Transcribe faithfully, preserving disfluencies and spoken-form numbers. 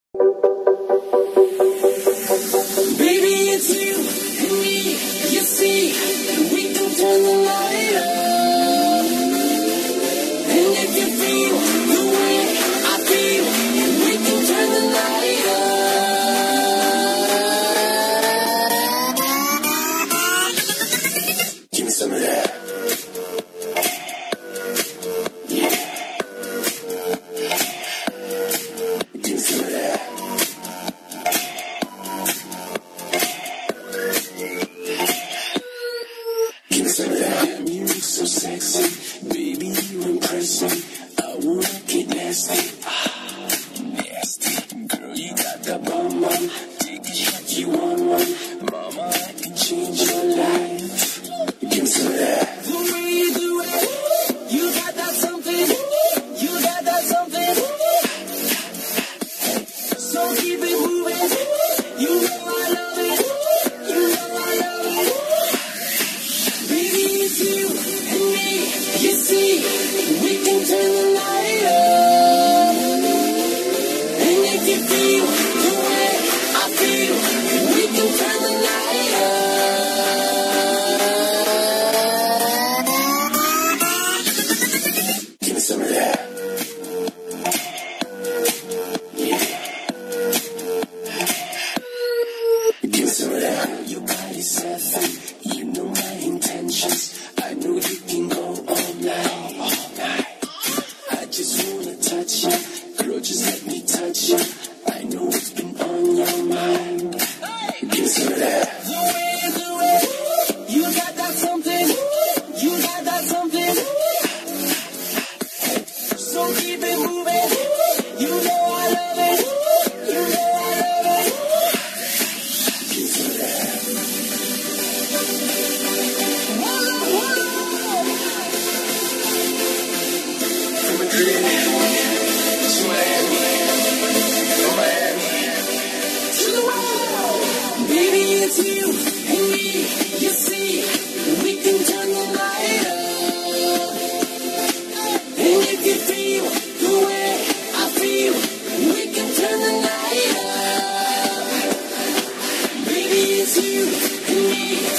Baby, it's you and me, you see, we can turn the light up. And if you feel the way I feel, we can turn the light up. Give me some of that. Yeah. Give me some of that. Give me some of that. You look so sexy, baby, you impress me. I wanna get nasty, ah, nasty. Girl, you got that bomb on. Take a shot, you want one. Mama, I can change your life. Give me some of that. The way you do it, you got that something. You got that something. So keep it moving. You know I love it. You know I love it. Baby, it's you and me. You see, we can turn the light up. And if you feel the way I feel, we can turn the light up. Give me some of that. Yeah. Give me some of that. Your body's sassy. You know my intentions. I know you can go all night. All night. I just wanna touch you. Girl, just let me touch you. I know what's been on your mind. Give me some of that. The way you do it, you got that something. You got that something. So keep it moving. You know I love it. You know I love it. Give me some of that. Whoa, whoa. From Madrid to Miami, from Miami to the world. Baby, it's you and me. You see, we can turn the light up. And if you feel the way I feel, we can turn the light up. Baby, it's you and me.